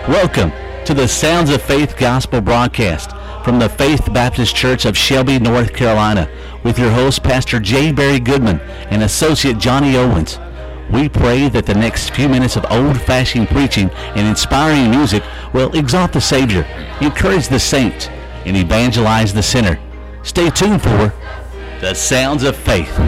Welcome to the Sounds of Faith Gospel broadcast from the Faith Baptist Church of Shelby, North Carolina, with your host, Pastor J. Barry Goodman and Associate Johnny Owens. We pray that the next few minutes of old-fashioned preaching and inspiring music will exalt the Savior, encourage the saints, and evangelize the sinner. Stay tuned for the Sounds of Faith.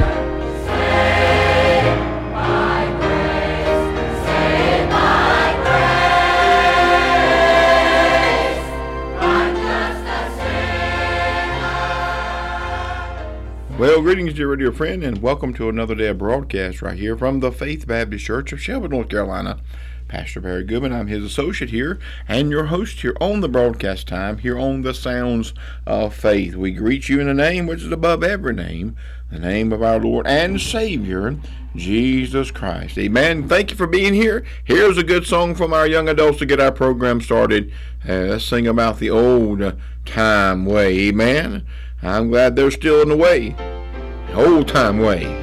Well, greetings, dear radio friend, and welcome to another day of broadcast right here from the Faith Baptist Church of Shelby, North Carolina. Pastor Barry Goodman, I'm his associate here, and your host here on the broadcast time, here on the Sounds of Faith. We greet you in the name which is above every name, the name of our Lord and Savior, Jesus Christ. Amen. Thank you for being here. Here's a good song from our young adults to get our program started. Let's sing about the old time way. Amen. I'm glad they're still in the way. Old time way.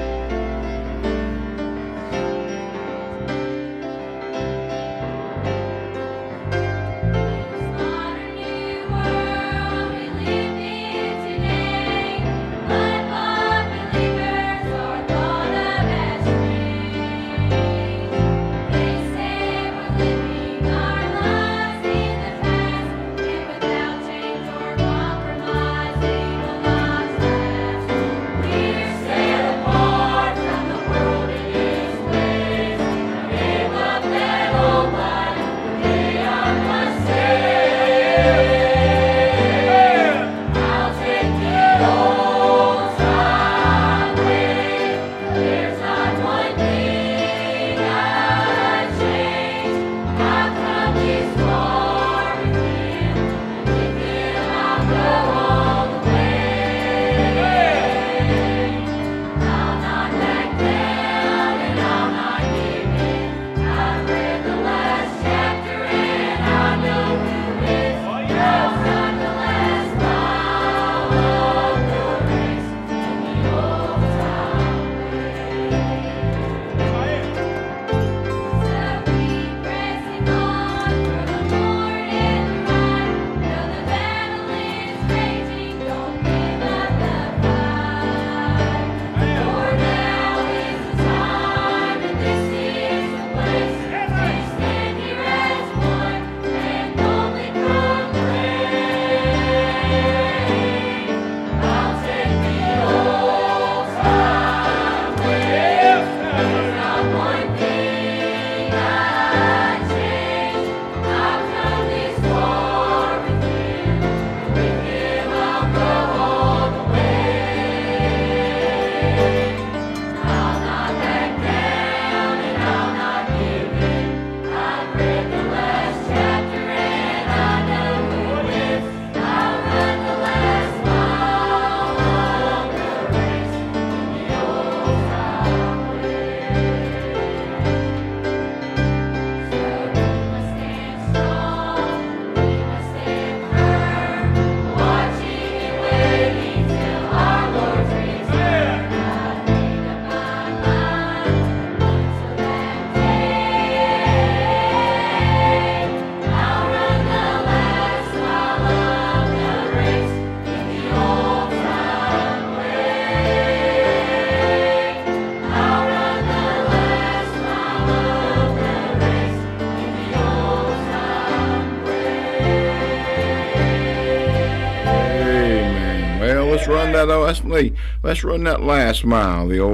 Let's run that last mile, the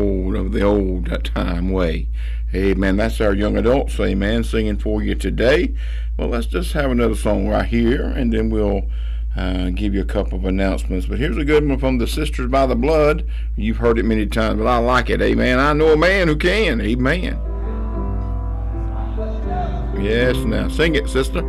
old time way. Amen. That's our young adults, amen, singing for you today. Well, let's just have another song right here, and then we'll give you a couple of announcements. But here's a good one from the Sisters by the Blood. You've heard it many times, but I like it. Amen. I know a man who can. Amen. Yes, now sing it, sister.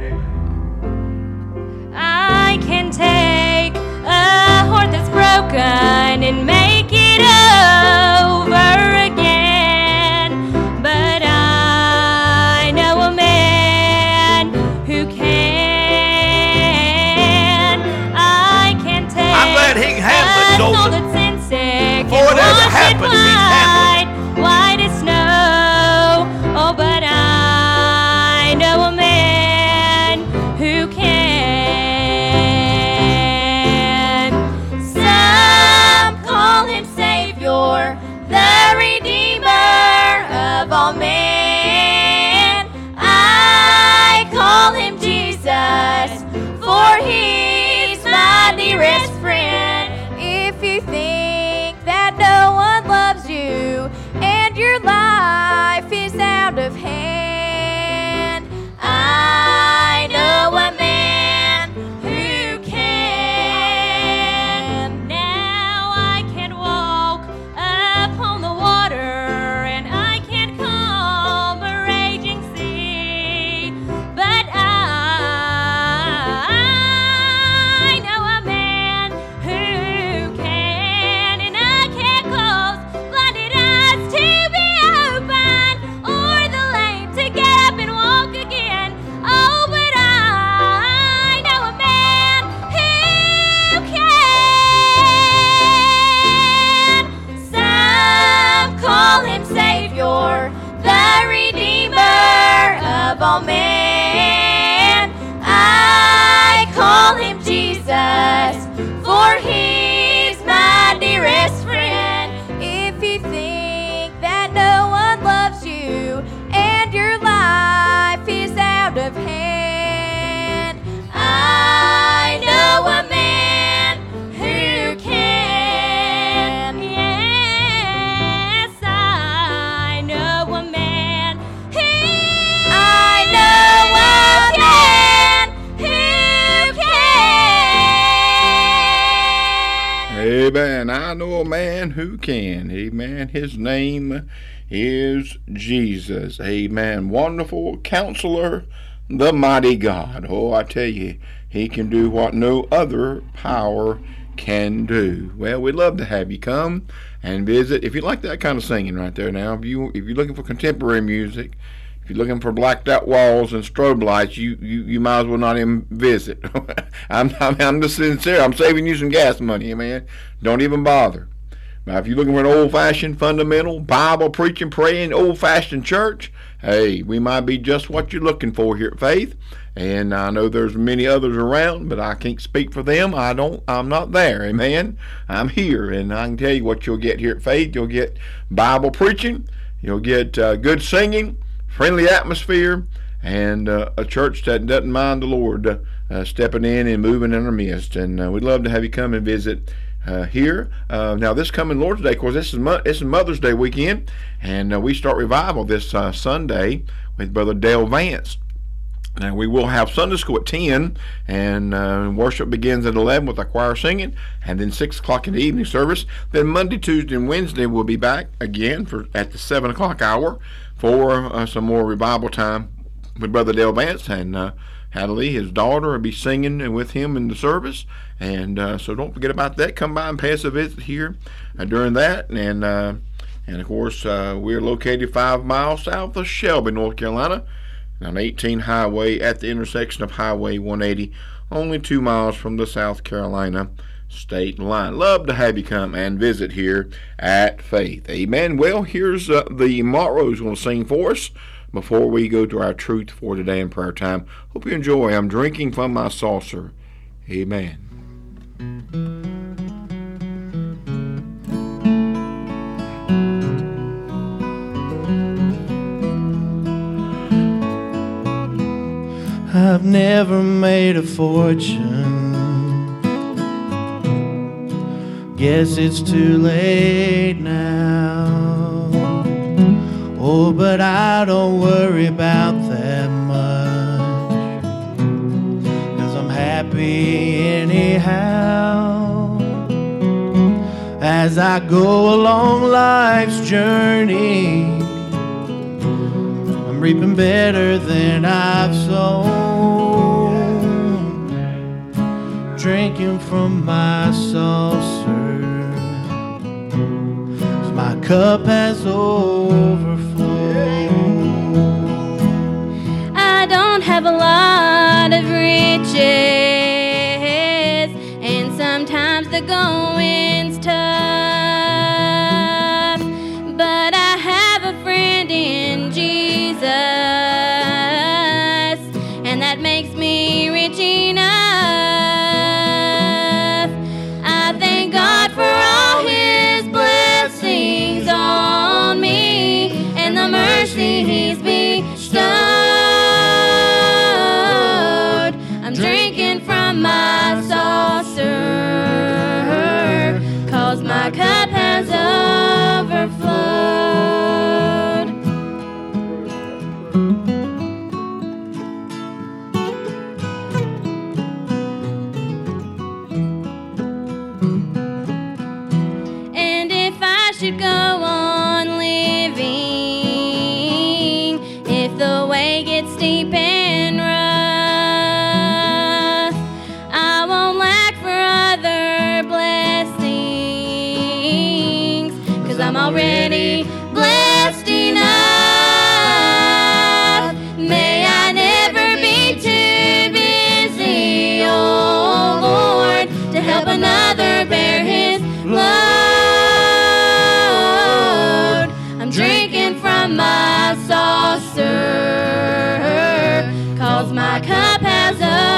I can take a heart that's broken and make it over again, but I know a man who can. I can take I'm glad he can handle it, a soul Joseph. that's sin sick Before it ever happens, he's handled it. white as snow. Oh, but I know a man all men. I call him Jesus, for he's my dearest friend. If you think that no one loves you and your life is out of hand, I know a man who can. Now I can walk upon the water, and I can calm a raging sea, but I know a man who can, and I can cause blinded eyes to be open, or the lame to get up and walk again. Oh, but I know a man who can. Some call him Savior, the Redeemer of all men. I call him Jesus, for he's my dearest friend. If you think that no one loves you and your life is out of hand, I know a man who can. Yes, I know a man who Amen. I know a man who can. Amen. His name is Jesus. Amen. Wonderful Counselor, the mighty God. Oh, I tell you, he can do what no other power can do. Well, we'd love to have you come and visit. If you like that kind of singing right there now, if you're looking for contemporary music, if you're looking for blacked out walls and strobe lights, you might as well not even visit. I'm just sincere. I'm saving you some gas money, man. Don't even bother. Now, if you're looking for an old-fashioned, fundamental, Bible-preaching, praying, old-fashioned church, hey, we might be just what you're looking for here at Faith. And I know there's many others around, but I can't speak for them. I'm not there, amen. I'm here, and I can tell you what you'll get here at Faith. You'll get Bible preaching. You'll get good singing, friendly atmosphere, and a church that doesn't mind the Lord stepping in and moving in our midst. And we'd love to have you come and visit here. Now, this coming Lord's Day, of course, this is Mother's Day weekend, and we start revival this Sunday with Brother Dale Vance. Now, we will have Sunday school at 10, and worship begins at 11 with the choir singing, and then 6 o'clock in the evening service. Then Monday, Tuesday, and Wednesday we'll be back again at the 7 o'clock hour for some more revival time with Brother Dale Vance, and Hadley, his daughter, will be singing with him in the service. And so don't forget about that. Come by and pay us a visit here during that. And of course, we're located 5 miles south of Shelby, North Carolina, on 18 highway at the intersection of Highway 180, only 2 miles from the South Carolina state line. Love to have you come and visit here at Faith. Amen. Well, here's the Monroes going to sing for us before we go to our truth for today in prayer time. Hope you enjoy. I'm drinking from my saucer. Amen. I've never made a fortune. Guess it's too late now. Oh, but I don't worry about that much, 'cause I'm happy anyhow. As I go along life's journey, I'm reaping better than I've sown, drinking from my saucer, 'cause my cup has overflowed. I don't have a lot of riches, and sometimes the going's tough, but I have a friend in Jesus, and that makes me rich enough. I thank God for all His blessings on me, and the mercy may get steep and rough, I won't lack for other blessings, 'cause I'm already blessed enough. May I never be too busy, oh Lord, to help another bear his load. I'm drinking from my saucer, 'cause my cup has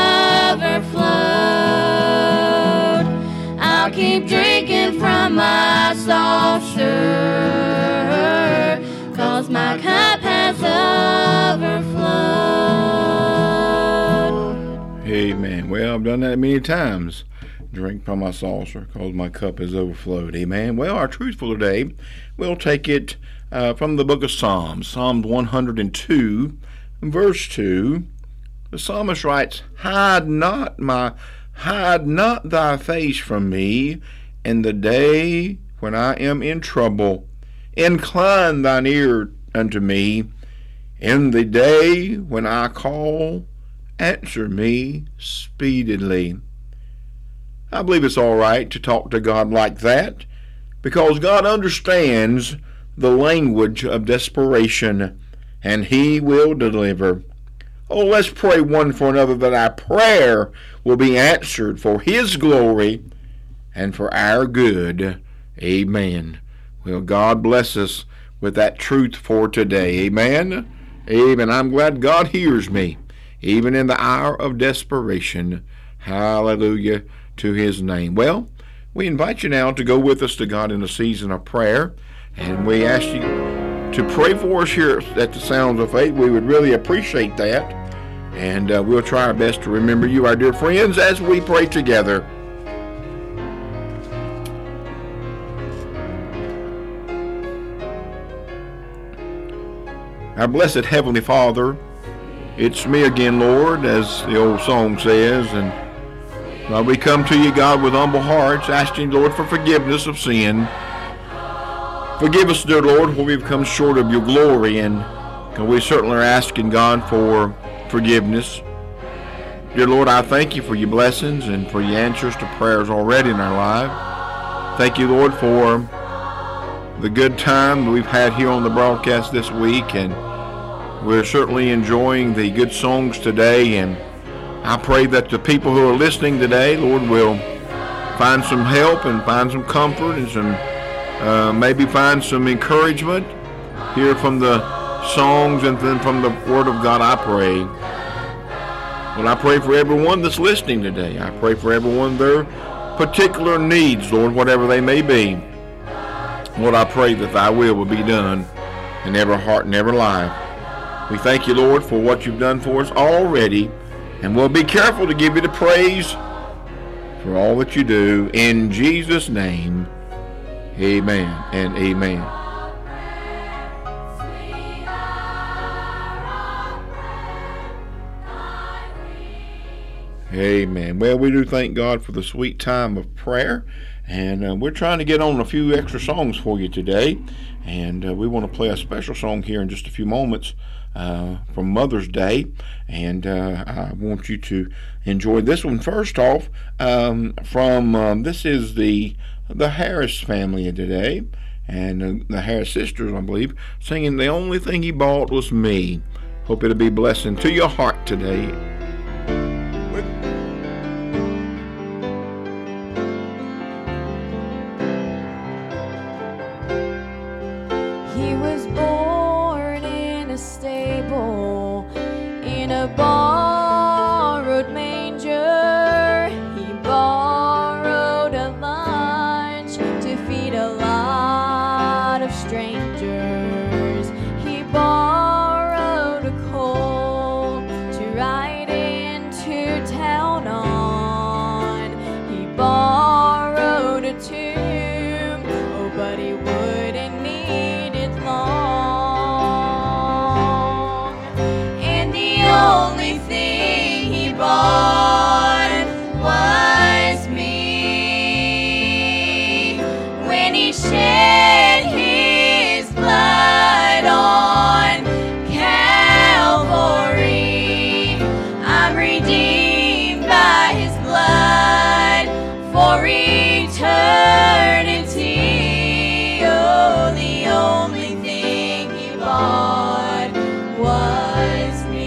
overflowed. I'll keep drinking from my saucer, 'cause my cup has overflowed. Amen. Well, I've done that many times. Drink from my saucer, 'cause my cup has overflowed. Amen. Well, our truth for today, we'll take it from the book of Psalms, Psalms 102, verse 2. The psalmist writes, Hide not thy face from me in the day when I am in trouble. Incline thine ear unto me in the day when I call. Answer me speedily. I believe it's all right to talk to God like that, because God understands the language of desperation, and He will deliver. Oh, let's pray one for another that our prayer will be answered for His glory and for our good. Amen. Well, God bless us with that truth for today. Amen. Amen. I'm glad God hears me, even in the hour of desperation. Hallelujah to His name. Well, we invite you now to go with us to God in a season of prayer, and we ask you to pray for us here at the Sounds of Faith. We would really appreciate that, and we'll try our best to remember you, our dear friends, as we pray together. Our blessed Heavenly Father, it's me again, Lord, as the old song says, and Lord, we come to you, God, with humble hearts, asking, Lord, for forgiveness of sin. Forgive us, dear Lord, where we've come short of your glory, and we certainly are asking, God, for forgiveness. Dear Lord, I thank you for your blessings and for your answers to prayers already in our life. Thank you, Lord, for the good time that we've had here on the broadcast this week, and we're certainly enjoying the good songs today, and I pray that the people who are listening today, Lord, will find some help and find some comfort and some maybe find some encouragement here from the songs and then from the Word of God, I pray. Well, I pray for everyone that's listening today. I pray for everyone their particular needs, Lord, whatever they may be. Lord, I pray that thy will be done in every heart and every life. We thank you, Lord, for what you've done for us already, and we'll be careful to give you the praise for all that you do. In Jesus' name, amen and amen. Amen. Well, we do thank God for the sweet time of prayer, and we're trying to get on a few extra songs for you today, and we want to play a special song here in just a few moments from Mother's Day, and I want you to enjoy this one. First off, from this is the Harris family today, and the Harris sisters, I believe, singing "The Only Thing He Bought Was Me." Hope it'll be a blessing to your heart today. He was born in a stable, in a borrowed manger. He borrowed a lunch to feed a lot of strangers. He borrowed a colt to ride was me.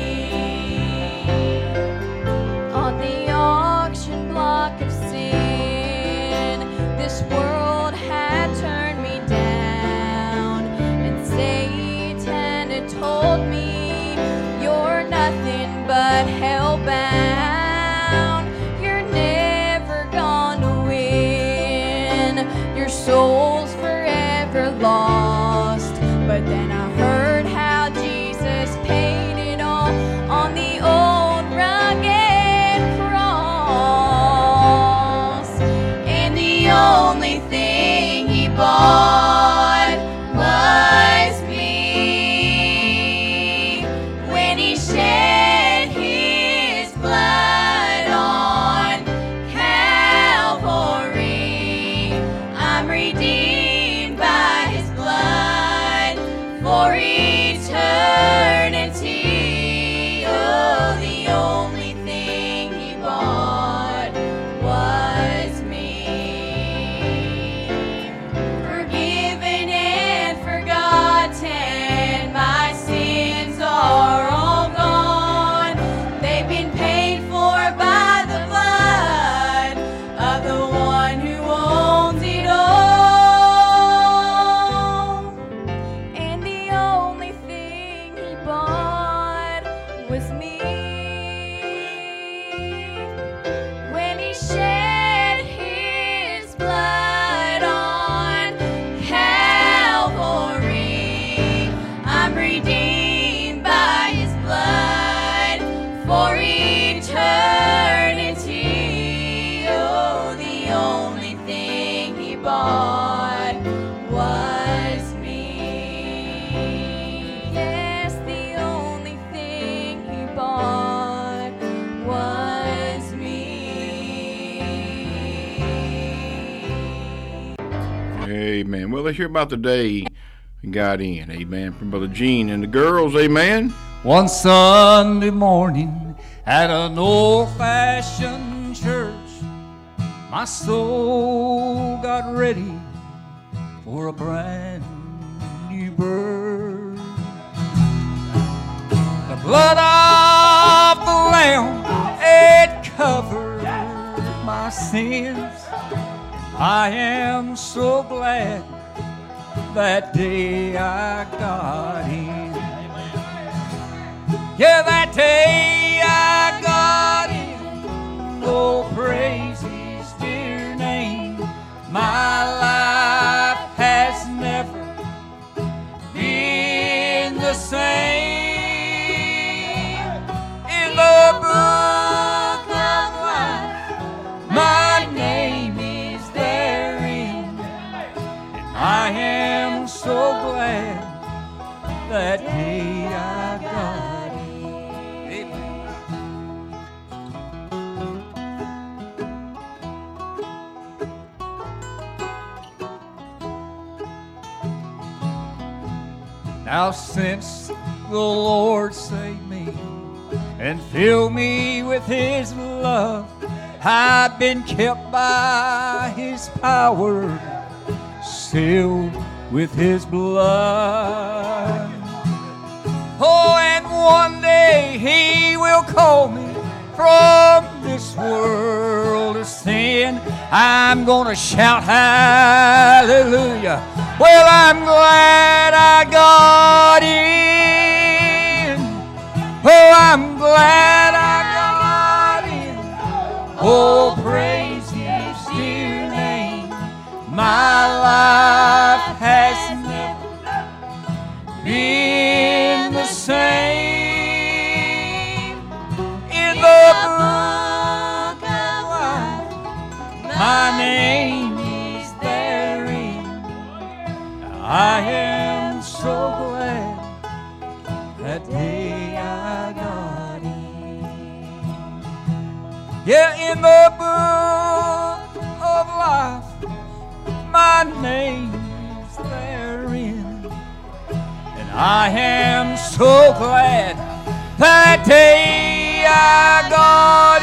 On the auction block of sin, this world had turned me down, and Satan had told me, you're nothing but hellbound. You're never gonna win. Your soul's forever lost. But then I heard how Jesus paid it all on the old rugged cross. And the only thing he bought was me. When he shed his blood on Calvary, I'm redeemed by his blood for eternity. Oh, the only thing he bought was me. Forgiven and forgotten, my sins are all gone. They've been paid for by the blood of the one who owns it all. And the only thing he bought was me. When he shed his blood on Calvary, I'm redeemed by his blood for eternity. Oh, the only thing he bought was me. Yes, the only thing he bought was me. Amen. Well, let's hear about the day we got in. Amen. From Brother Gene and the girls. Amen. One Sunday morning at an old-fashioned church, my soul got ready for a brand new birth. The blood of the Lamb, it covered my sins. I am so glad that day I got in. Yeah, that day I got in. Oh, praise his dear name. My life has never been the same. In the book of life, my name is therein. And I am so glad that day I got in. Amen. Now since the Lord saved me and filled me with his love, I've been kept by his power, sealed with his blood. Oh, and one day he will call me from this world of sin. I'm gonna shout hallelujah. Well, I'm glad I got in. Oh, I'm glad I got in. Oh, praise his dear name. My life has never been the same. In the book of life, my name is therein. I am so glad that day I got in. Yeah, in the book of life, my name is therein. And I am so glad that day I got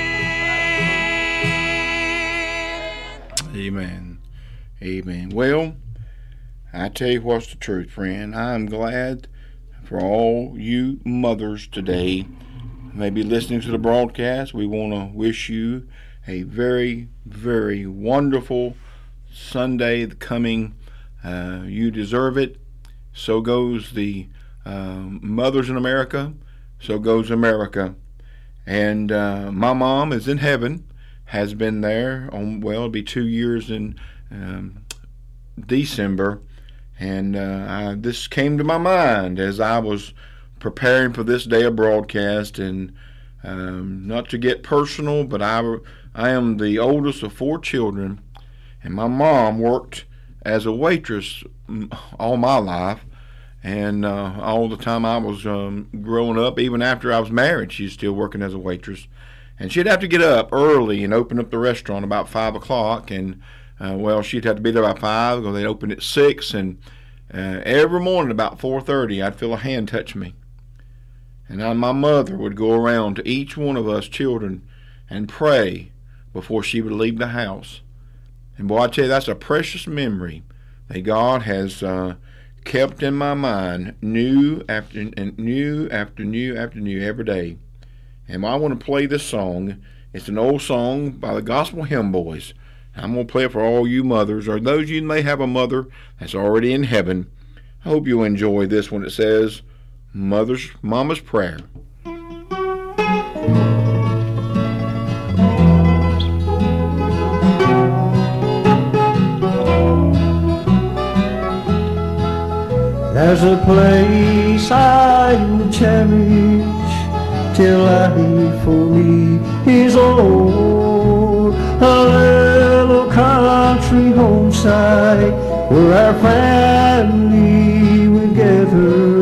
in. Amen. Amen. Well, I tell you what's the truth, friend. I'm glad for all you mothers today maybe listening to the broadcast. We want to wish you a very, very wonderful Sunday coming. You deserve it. So goes the mothers in America. So goes America. And my mom is in heaven, has been there it'll be 2 years in December. And this came to my mind as I was preparing for this day of broadcast. And not to get personal, but I am the oldest of 4 children. And my mom worked as a waitress all my life. And all the time I was growing up, even after I was married, she's still working as a waitress. And she'd have to get up early and open up the restaurant about 5 o'clock. And, she'd have to be there by 5 because they'd open at 6. And every morning about 4:30, I'd feel a hand touch me. And my mother would go around to each one of us children and pray before she would leave the house. And boy, I tell you, that's a precious memory that God has kept in my mind new after new every day. And I want to play this song. It's an old song by the Gospel Hymn Boys. I'm going to play it for all you mothers, or those of you may have a mother that's already in heaven. I hope you'll enjoy this one. It says, Mama's Prayer. There's a place I will cherish till life for me is old. A little country homesite where our family would gather.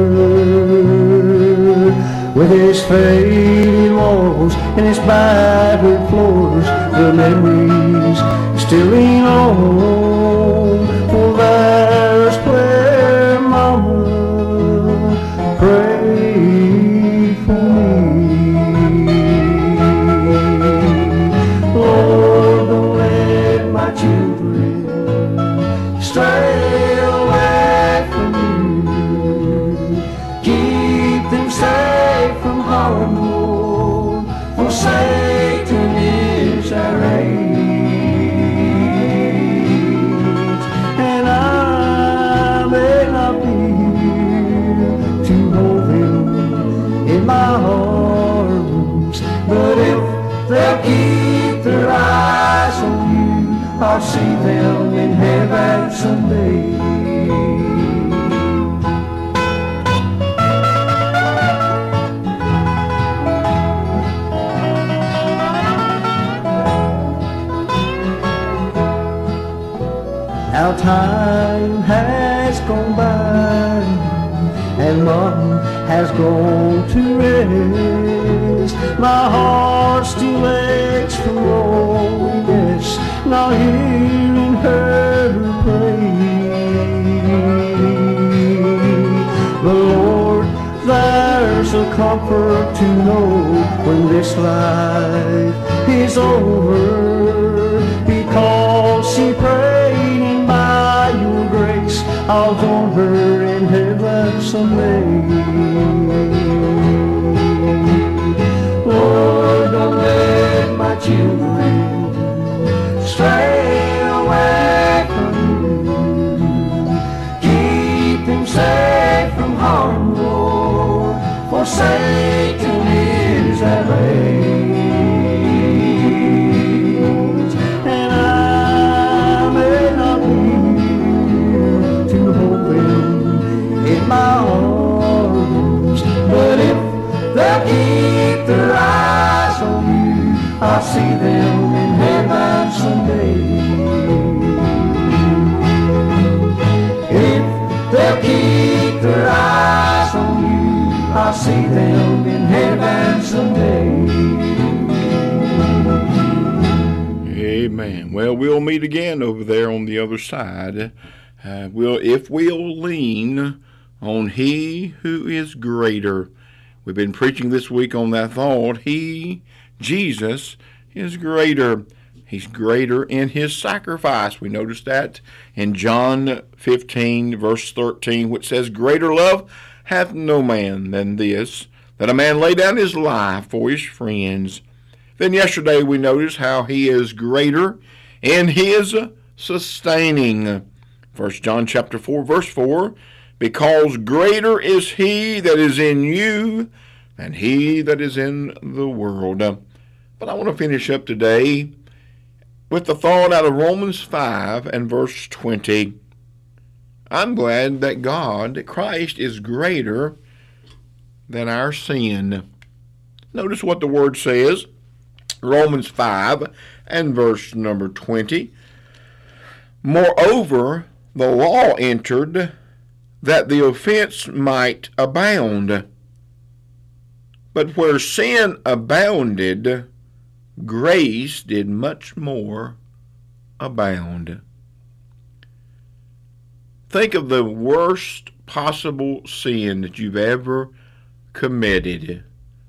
With its faded walls and its battered floors, the memories still lean on. Oh, there's where Mama prayed for me. Lord, don't let my children stray away from you. Keep them safe from harm, Lord, for Satan is our rage. And I may not be here to hold them in my arms, but if they'll keep their eyes on you, I'll see them in heaven someday. Now time has gone by and Mom has gone to rest. My heart still aches from loneliness, not hearing her pray. But Lord, there's a comfort to know when this life is over, because she prayed, and by your grace I'll join her in heaven someday. Lord, don't let my children stray away from you. Keep them safe from harm, Lord, for Satan is at rage. And I may not be here to hold them in my arms, but if they'll keep their eyes on you, I'll see them in heaven someday. If they'll keep their eyes on you, I'll see them in heaven someday. Amen. Well, we'll meet again over there on the other side. If we'll lean on He who is greater. We've been preaching this week on that thought. He, Jesus, is greater. He's greater in His sacrifice. We noticed that in John 15, verse 13, which says, "Greater love hath no man than this, that a man lay down his life for his friends. Then yesterday we noticed how he is greater in his sustaining. 1 John chapter 4, verse 4, because greater is he that is in you than he that is in the world. But I want to finish up today with the thought out of Romans 5 and verse 20. I'm glad that God, Christ, is greater than our sin. Notice what the word says, Romans 5 and verse number 20. Moreover, the law entered that the offense might abound. But where sin abounded, grace did much more abound. Think of the worst possible sin that you've ever committed.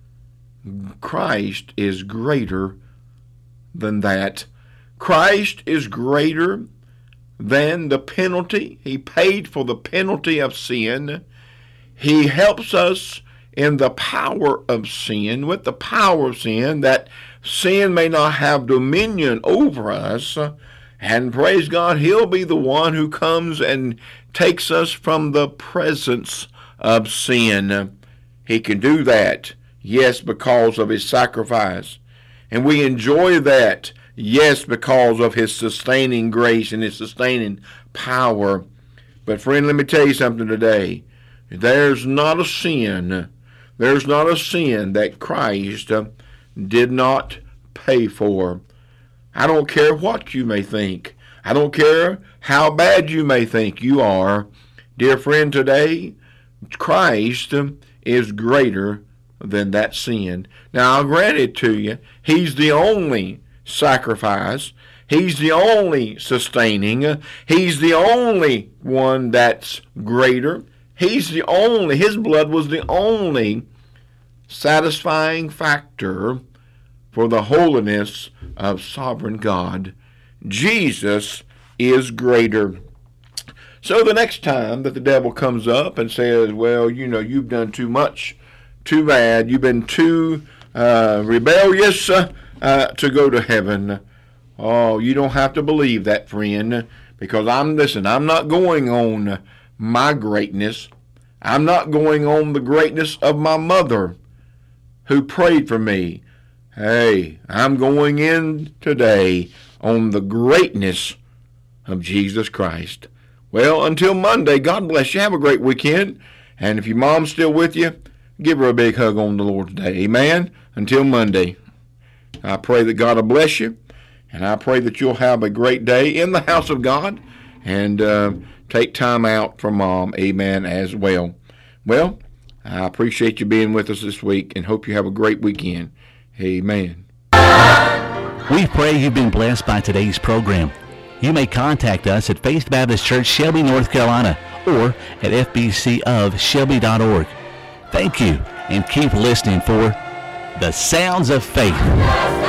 Christ is greater than that. Christ is greater than the penalty. He paid for the penalty of sin. He helps us in the power of sin, with the power of sin, that sin may not have dominion over us. And praise God, he'll be the one who comes and takes us from the presence of sin. He can do that, yes, because of his sacrifice. And we enjoy that, yes, because of his sustaining grace and his sustaining power. But friend, let me tell you something today. There's not a sin that Christ did not pay for. I don't care what you may think. I don't care how bad you may think you are. Dear friend, today, Christ is greater than that sin. Now, I'll grant it to you. He's the only sacrifice. He's the only sustaining. He's the only one that's greater. His blood was the only satisfying factor for the holiness of sovereign God. Jesus is greater. So the next time that the devil comes up and says, well, you've done too much, too bad, you've been too rebellious to go to heaven. Oh, you don't have to believe that, friend, because I'm not going on my greatness. I'm not going on the greatness of my mother who prayed for me. Hey, I'm going in today on the greatness of Jesus Christ. Well, until Monday, God bless you. Have a great weekend. And if your mom's still with you, give her a big hug on the Lord today. Amen. Until Monday, I pray that God will bless you. And I pray that you'll have a great day in the house of God. And take time out for Mom. Amen, as well. Well, I appreciate you being with us this week and hope you have a great weekend. Amen. We pray you've been blessed by today's program. You may contact us at Faith Baptist Church, Shelby, North Carolina, or at fbcofshelby.org. Thank you, and keep listening for The Sounds of Faith.